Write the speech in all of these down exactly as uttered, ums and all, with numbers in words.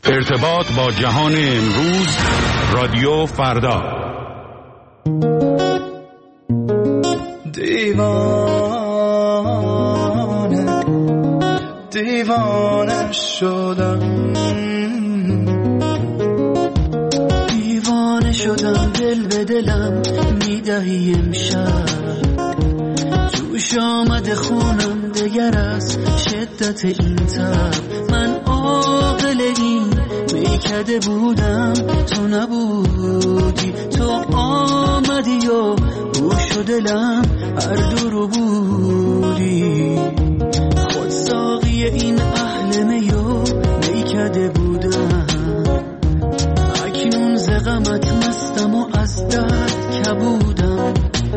ارتباط با جهان امروز، رادیو فردا. دیوانه دیوانه شدم، دیوانه شدم، دل به دلم میدهی امشب، جوش آمده خونم دگر از شدت این تب. من عاقل این میکده بودم، تو نبودی، تو آمدی و گوش و دلم هر دو رو بودی. خود ساقی این اهل میو میکده بودم، اکنون ز غمت مستم و از درد کبودم.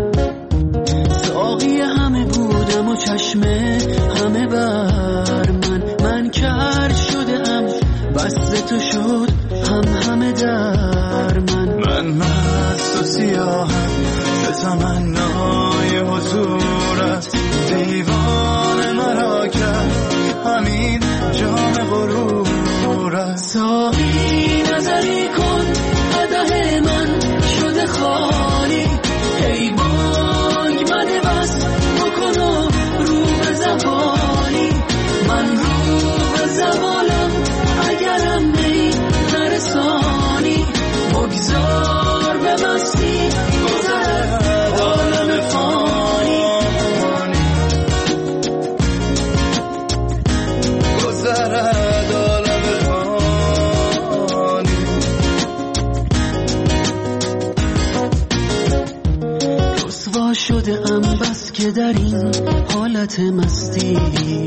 ساقی همه بودم و چشمه همه بر من، من کر شدم بس تو شد هم همه در من. من مست و سیاهم به تمنای حضورت، دیوان مرا کرد همین جام غرورت. ساقی نظری کن قدح من شده خالی، ای بانگ مده بس بکن و رو به زوالی. من رو به زوالم اگرم می نرسانی، بگذار به مستی گذرد عالم فانی، گذرد عالم فانی. رسوا شده ام بس که در این حالت مستی،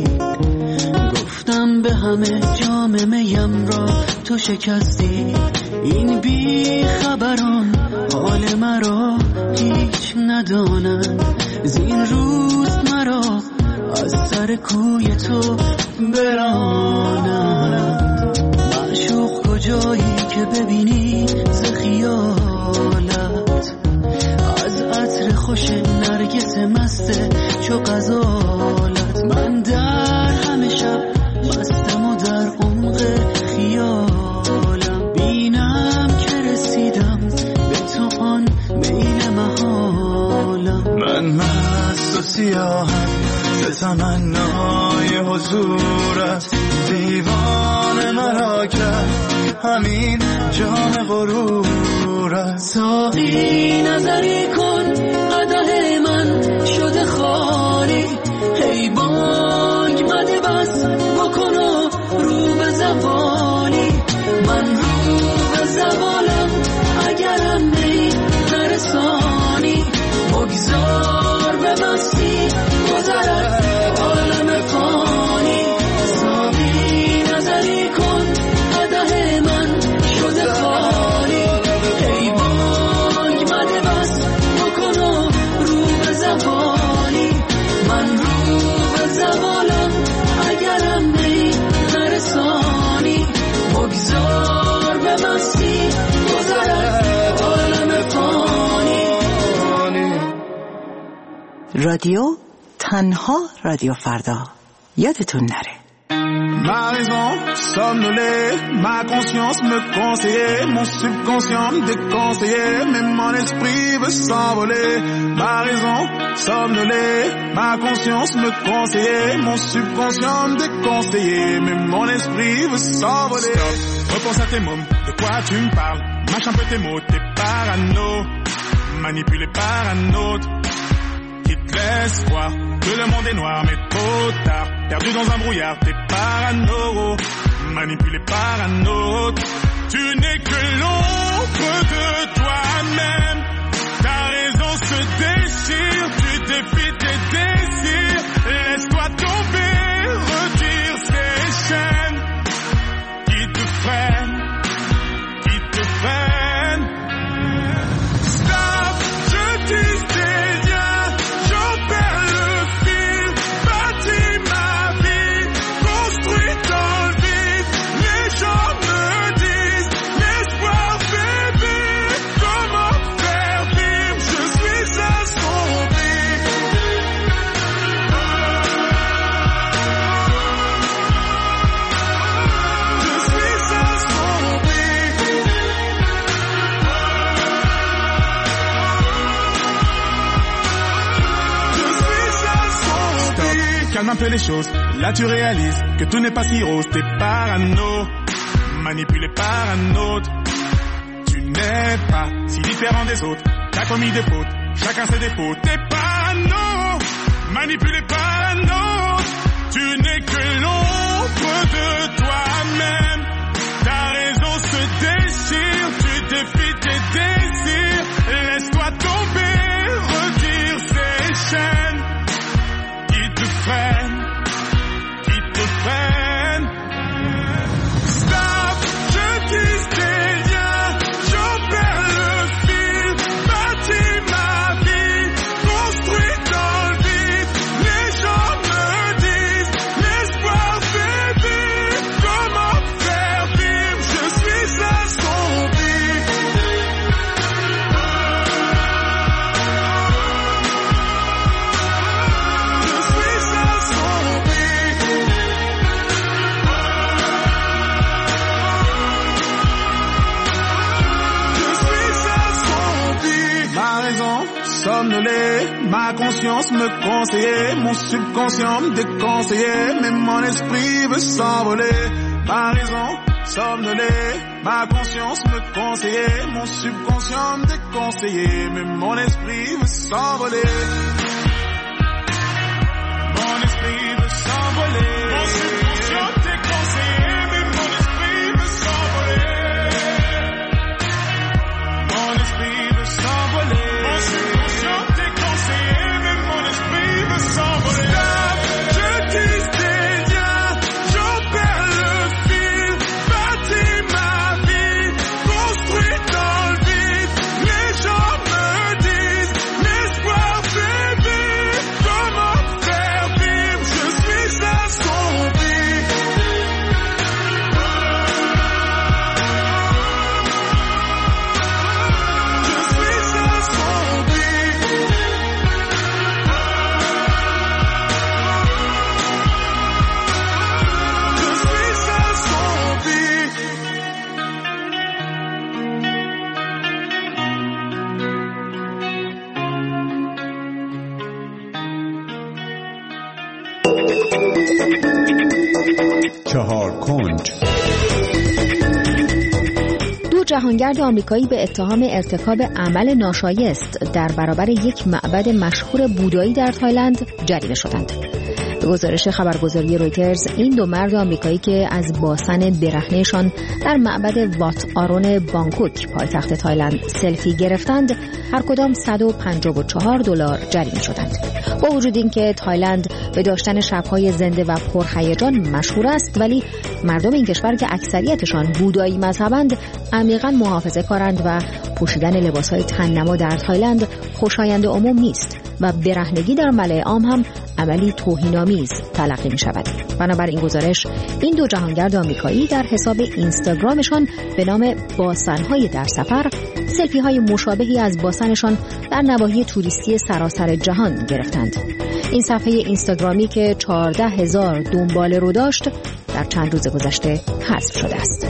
گفتم به همه جام میم را تو شکستی. این بی خبران حال مرا هیچ ندانند، زین روز مرا از سر کوی تو برانند. معشوق کجایی که ببینی ز خیالت، از عطر خوش نرگس مست چو غزالت. من در همه شب مستم و در عمق خیالم، بینم که رسیدم به تو آن میل محالم. من مست و سیاهم به تمنای حضورت، دیوان مرا کرد همین جام غرورت. ساقی نظری کن قدح من شده خالی، ای بانگ مده بس بکن و رو به زوالی. من رو به زوالم اگرم می نرسانی، بگذار به مستی گذرد عالم فانی. ساقی نظری کن قدح من شده خالی، ای بانگ مده بس بکن و رو به زوالی. من رو به زوالم اگرم می نرسانی، بگذار به مستی گذرد عالم فانی. رادیو تنها رادیو فردا، یادتون نره. Ma raison somnolée, ma conscience me conseillait, mon subconscient me déconseillait, même mon esprit veut s'envoler. Ma raison somnolée, ma conscience me conseillait, mon subconscient me déconseillait, même mon esprit veut s'envoler. Stop, repense à tes mômes, de quoi tu me parles? Mâche un peu tes mots, t'es parano, manipulé par un autre qui te laisse croire que le monde est noir mais trop tard. Perdu dans un brouillard, t'es parano, manipulé par un autre. Tu n'es que l'ombre de toi-même. Ta raison se déchire, tu défies tes désirs. Laisse-toi tomber, retire ces chaînes qui te freinent, qui te freinent. Stop, je disais rien, j'en perds le fil. Bâtis ma vie, construis dans le vide. Les gens me disent, l'espoir fait vivre. Comment faire vivre, je suis assombri. calme un peu les choses. Là tu réalises que tout n'est pas si rose. T'es parano, manipulé par un autre. Tu n'es pas si différent des autres. T'as commis des fautes, chacun ses défauts. T'es parano, manipulé par un autre. Tu n'es que l'ombre de toi-même. Ta raison se déchire, tu défies tes désirs. Laisse-toi tomber, retire ces chaînes qui te freinent, qui te freinent. Stop, je tisse des liens, j'en perds le fil. Bâtis ma vie, construit dans le vide. Les gens me disent, l'espoir fait vivre. Comment faire vivre, je suis assombri. Je suis assombri. Je suis assombri. Ma raison somnolée, ma conscience me conseillait, mon subconscient me déconseillait, mais mon esprit veut s'envoler. Ma raison somnolée, ma conscience me conseillait, mon subconscient me déconseillait, mais mon esprit veut s'envoler. Mon esprit veut s'envoler. Mon subconscient déconseillé, mais mon esprit veut s'envoler. Mon esprit veut s'envoler. Mon subconscient déconseillé, mais mon esprit veut s'envoler. Stop, je tisse des liens, j'en perds le fil. Bâtis ma vie, construit dans le vide. Les gens me disent, l'espoir fait vivre. Comment faire vivre, je suis assombri. Je suis assombri. Je suis assombri. چهار کنج. دو جهانگرد آمریکایی به اتهام ارتکاب عمل ناشایست در برابر یک معبد مشهور بودایی در تایلند جریمه شدند. به گزارش خبرگزاری رویترز، این دو مرد آمریکایی که از باسن برهنه‌شان در معبد وات آرون بانکوک پایتخت تایلند سلفی گرفتند، هر کدام صد و پنجاه و چهار دلار جریمه شدند. با وجود اینکه تایلند به داشتن شب‌های زنده و پرهیجان مشهور است، ولی مردم این کشور که اکثریتشان بودایی مذهبند عمیقاً محافظه‌کارند و پوشیدن لباس‌های تن‌نما در تایلند خوشایند عموم نیست و برهنگی در ملأ عام هم عملی توهین‌آمیز تلقی می‌شود. بنابراین گزارش، این دو جهانگرد آمریکایی در حساب اینستاگرامشان به نام باسن‌های در سفر سلفی‌های مشابهی از باسنشان در نواحی توریستی سراسر جهان گرفتند. این صفحه اینستاگرامی که چهارده هزار دنباله رو داشت، در چند روز گذشته حذف شده است.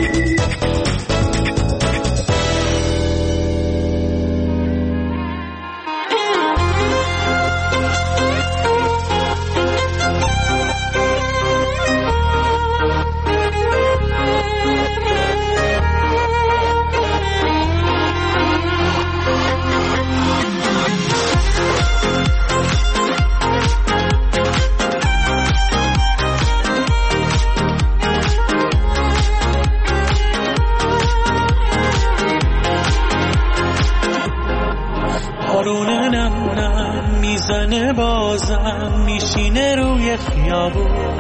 بازم میشینه روی خیابون،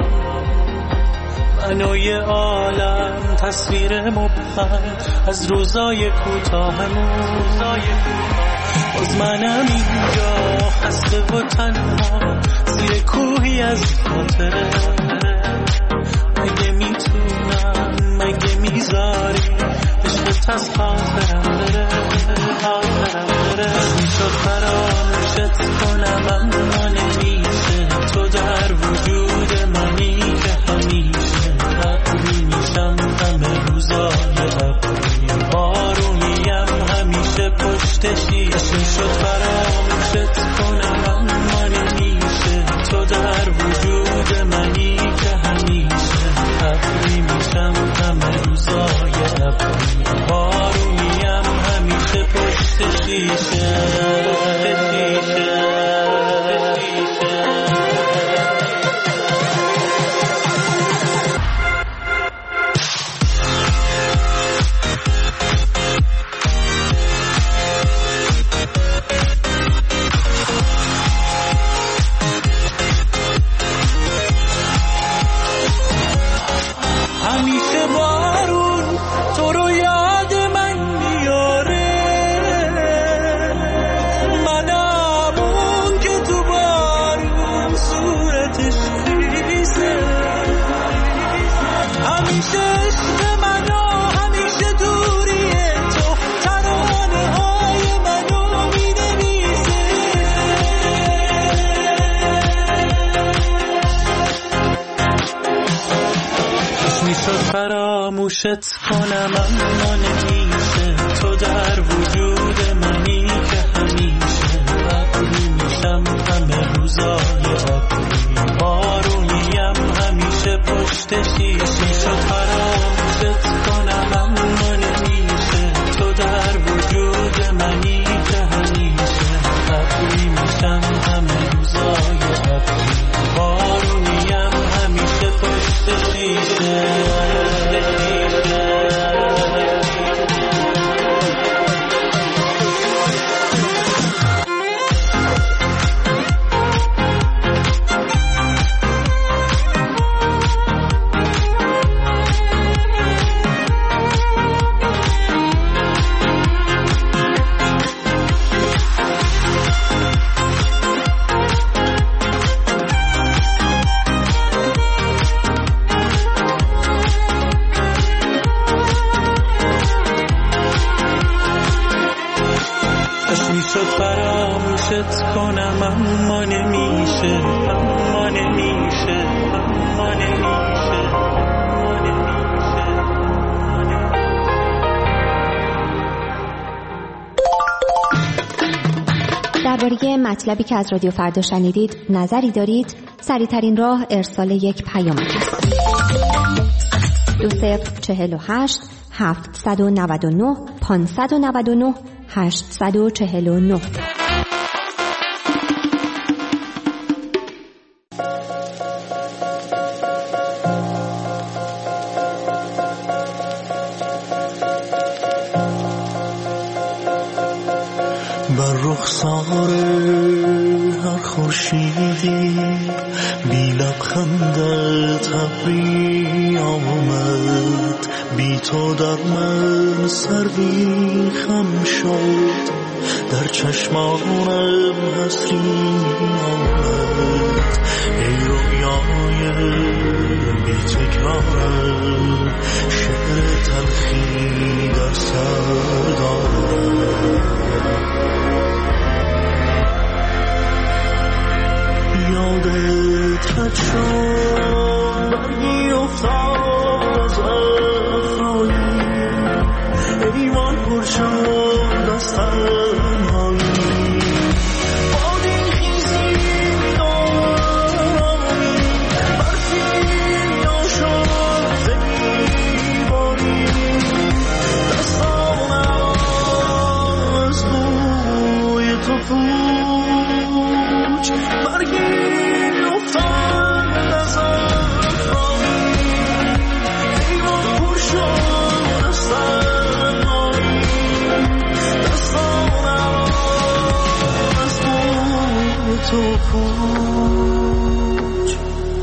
منوی عالم تصویر مبهم از روزای کوتاهمون. باز منم اینجا خسته و تنها زیر کوهی از خاطره. مگه میتونم، مگه میذاری عشقت از خاطرم بره، خاطرم بره. میشد فراموشت کنم اما نمیشه، تو در وجود منی که همیشه ابری میشم همه روزای ابری، بارونیم همیشه پشتشی. میشد فراموشت کنم اما نمیشه، تو در وجود همیشه بارون تو رو یاد من میاره، منم اون که تو بارون صورتش خیسه. همیشه عشق منو، همیشه دوری تو ترانه های منو مینویسه. خوش میشد فراموشت کنم اما نمیشه، تو در وجود منی که همیشه ابری میشم همه روزای ابری، بارونیم همیشه پشت شیشه. شد فراموشت کنم اما نمیشه، تو در وجود منی که همیشه ابری میشم همه روزای ابری، بارونیم همیشه پشت شیشه. فراموشت کنم اما نمیشه، اما نمیشه، اما نمیشه، اما نمیشه. درباره مطلبی که از رادیو فردا شنیدید نظری دارید؟ سریع‌ترین راه ارسال یک پیامک است. دو صفر چهل و هشت هفتصد و نود و نه پانصد و نود و نه هشتصد و چهل و نه. بر رخسار هر خورشیدی بی لبخندت ابری آمد، بی تو در من سردی خم شد، در چشمانم حسری آمد. ای رویای بی تکرارم، شعر تلخی در سر دارم. یادت رد شد برگی افتاد از افرایی، ایوان پر شد از تنهایی. بادی خیزی دارمی برفی ناشد زمیباری، دستانم از بوی تو پوچ برگی تو پوچ.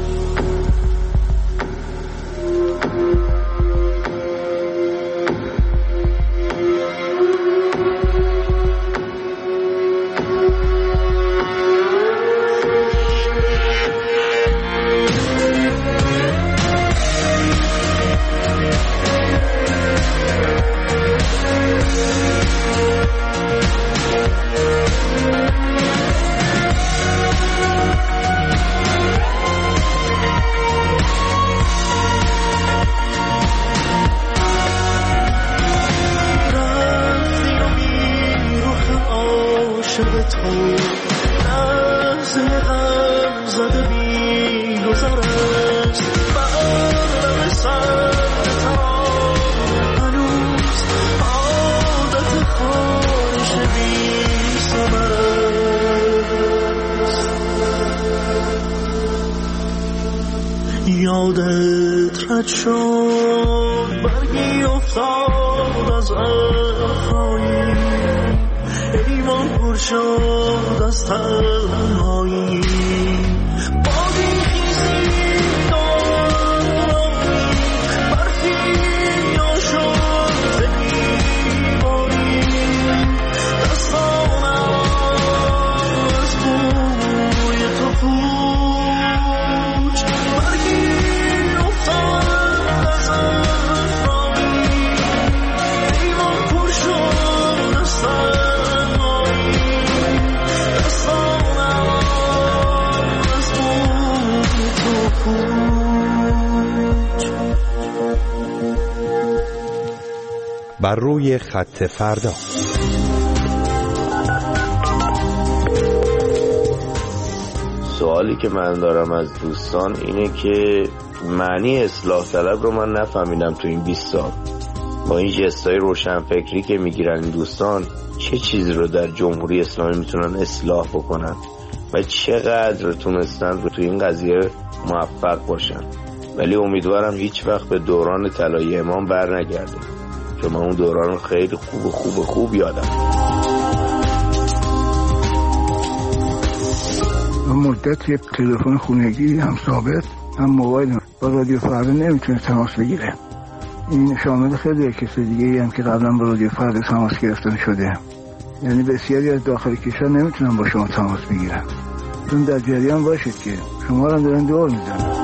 یادت رد شد برگی افتاد از افرایی، ایوان پر شد از تنهایی. بادی خیزی دارمی بر روی خط فردا. سوالی که من دارم از دوستان اینه که معنی اصلاح طلب رو من نفهمیدم تو این بیست سال. با این جستای روشنفکری که میگیرن این دوستان، چه چیزی رو در جمهوری اسلامی میتونن اصلاح بکنن و چقدر تونستن رو تو این قضیه موفق باشن. ولی امیدوارم هیچ وقت به دوران طلایی امام بر نگرده، چون من اون دوران خیلی خوب خوب خوب یادم. مدت یه تلفن خونگی هم ثابت هم موبایل با رادیو فردا نمیتونه تماس بگیره. این شامل خیلی کسی دیگه هم که قبلا با رادیو فردا تماس گرفتن شده، یعنی بسیاری از داخل کشور نمیتونن با شما تماس بگیرن. چون در جریان باشید که شما رو دارن دور میزنن.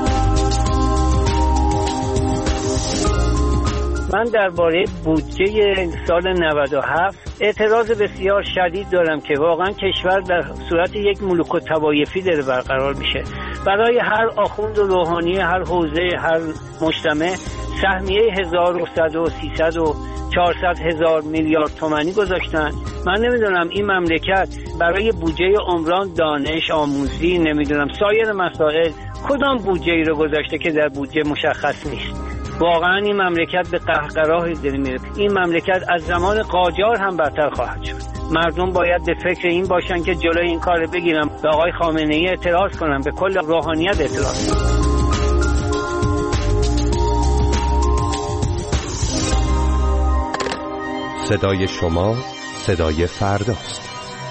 من درباره بودجه سال نود و هفت اعتراض بسیار شدید دارم که واقعا کشور در صورت یک ملوک الطوایفی داره برقرار میشه. برای هر آخوند و روحانی هر حوزه هر مجتمع سهمیه هزار و صد و سیصد و چهارصد هزار میلیارد تومانی گذاشتن. من نمیدونم این مملکت برای بودجه عمران، دانش آموزی، نمیدونم سایر مسائل کدام بودجه ای رو گذاشته که در بودجه مشخص نیست. واقعا این مملکت به قهقرایی داره میره. این مملکت از زمان قاجار هم بدتر خواهد شد. مردم باید به فکر این باشن که جلوی این کار بگیرن، به آقای خامنه ای اعتراض کنن، به کل روحانیت اعتراض کنن. صدای شما صدای فرداست.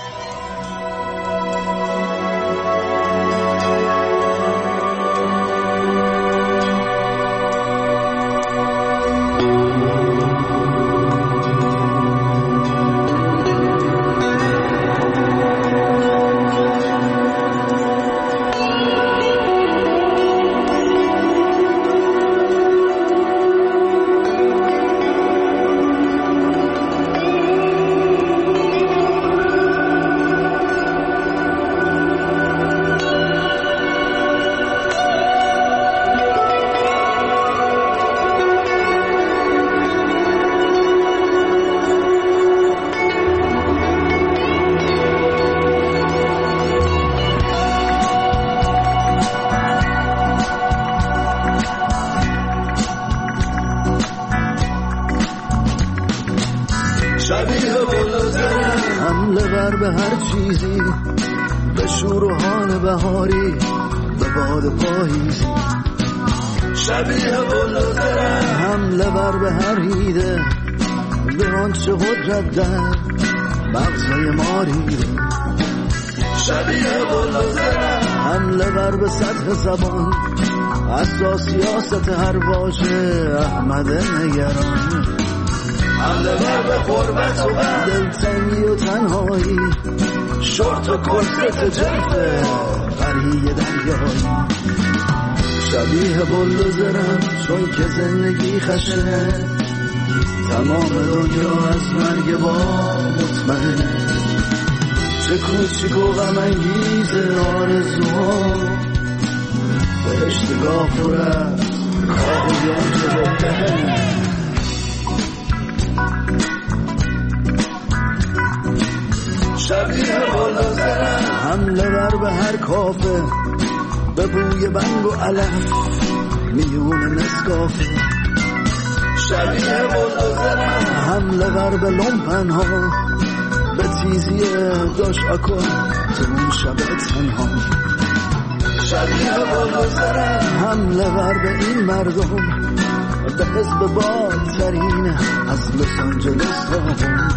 حمله ور به هر چیزی، به شور و حال بهاری، به باد پاییزی، شبیه بلوزرم. حمله ور به هر هیده، به آنچه قدرت در مغزای ما ریده، شبیه بلوزرم. حمله ور به سطح زبان، اساس سیاست هر واژه احمد نگران. حمله ور به غربت و غم، دلتنگی و تنهایی، شورت و کرست جلفه قریه دریایی، شبیه بلوزرم چون که زندگی خشنه، تمام دنیا از مرگ با مطمئنه، چه کوچیک و غم انگیز آرزوها، بهشتگاه پر از کاغیان چه بهتره. شبیه بلوزرم حمله ور به هر کافه، به بوی بنگ و علف میون نسکافه، شبیه بلوزرم حمله ور به لومپن ها، به تیزی داش آکن تو اون شب تنها، شبیه بلوزرم حمله ور به این مردم، به حزب بادترین از لس آنجلس تا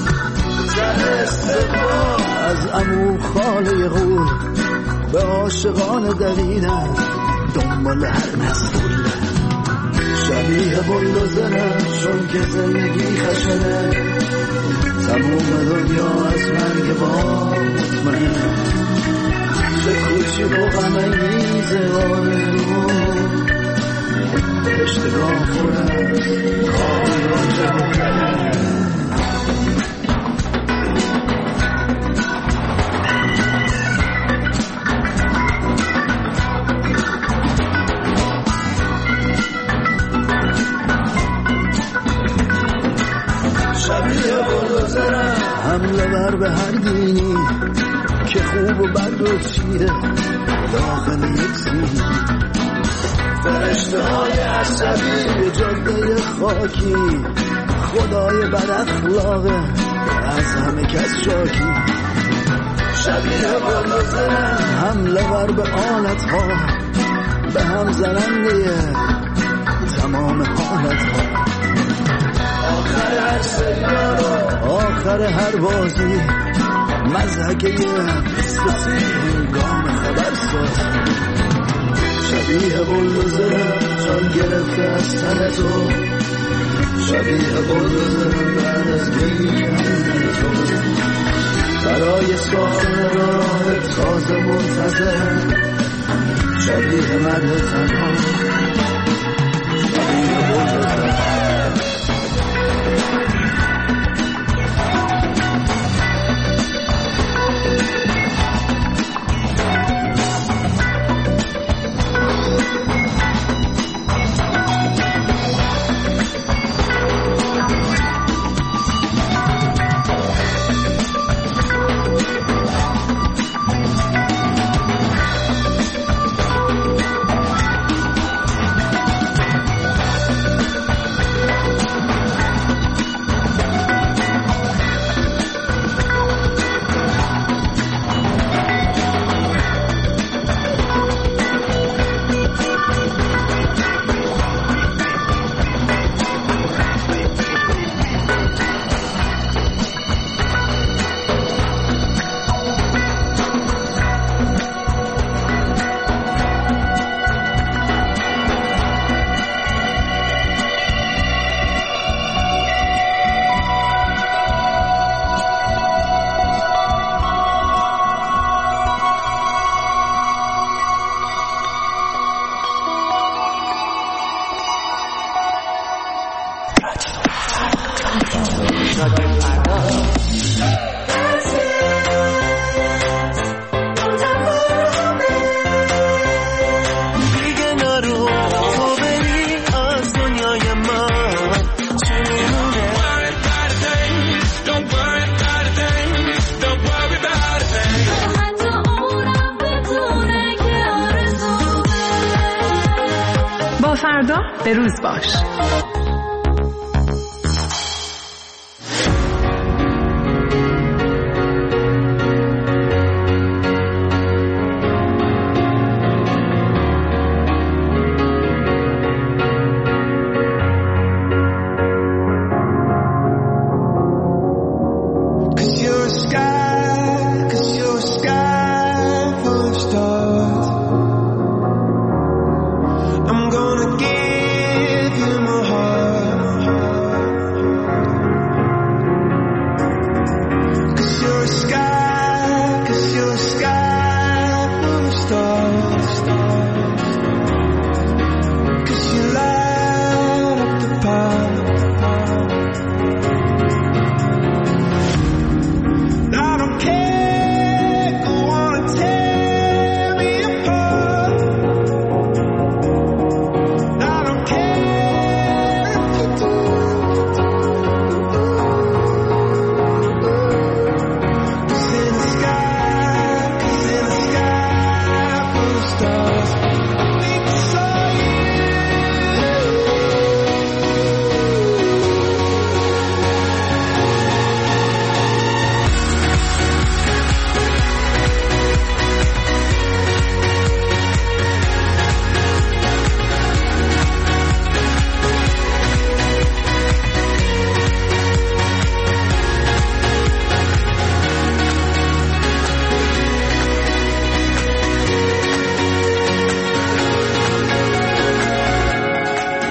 از عمو خاله غول، به عاشقان دویدن دنبال هر مسئول، شبیه بلوزرم چون که زندگی خشنه، تموم دنیا از مرگ با مطمئنه، چه کوچیک و غم انگیز آرزو، اشتباه خورد کاری را چه بکنه. ببر به هر دینی که خوب و بد و چیه داخل یک سینی. فرشته های عصبی به جاده خاکی، خدای بد اخلاقه از همه کس شاکی. شبیه بلوزه حمله بر به آلت ها، به هم زننده تمام حالت ها. آخر هر سریال و آخر هر بازی مزهکه سسی هنگام خبر ساز. شبیه بلوزه جان گرفته از تن تو، شبیه بلوزه بعد از گیری کردن تو. برای ساختن راه تازه منتظر، شبیه مرد تنها، شبیه بلوزه. فردا به روز باش.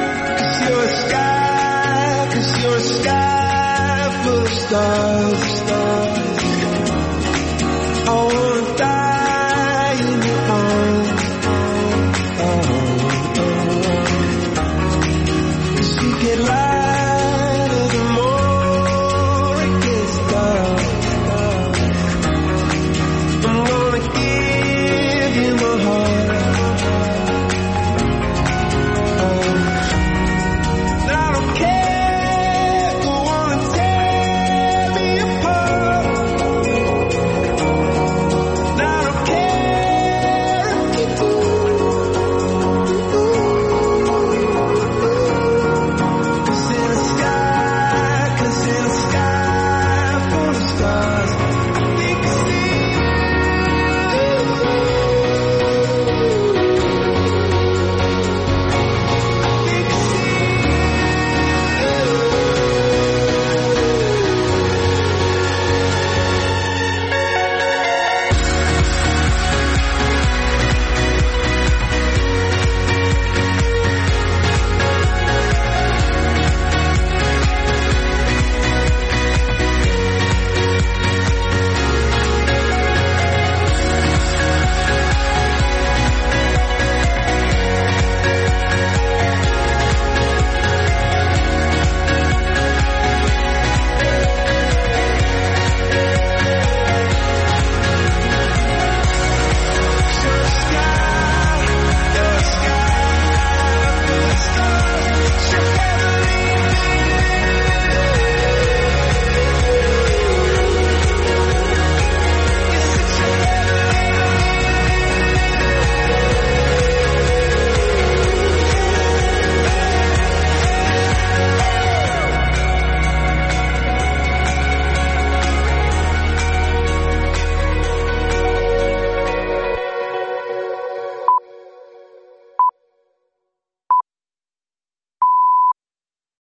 Stars, stars.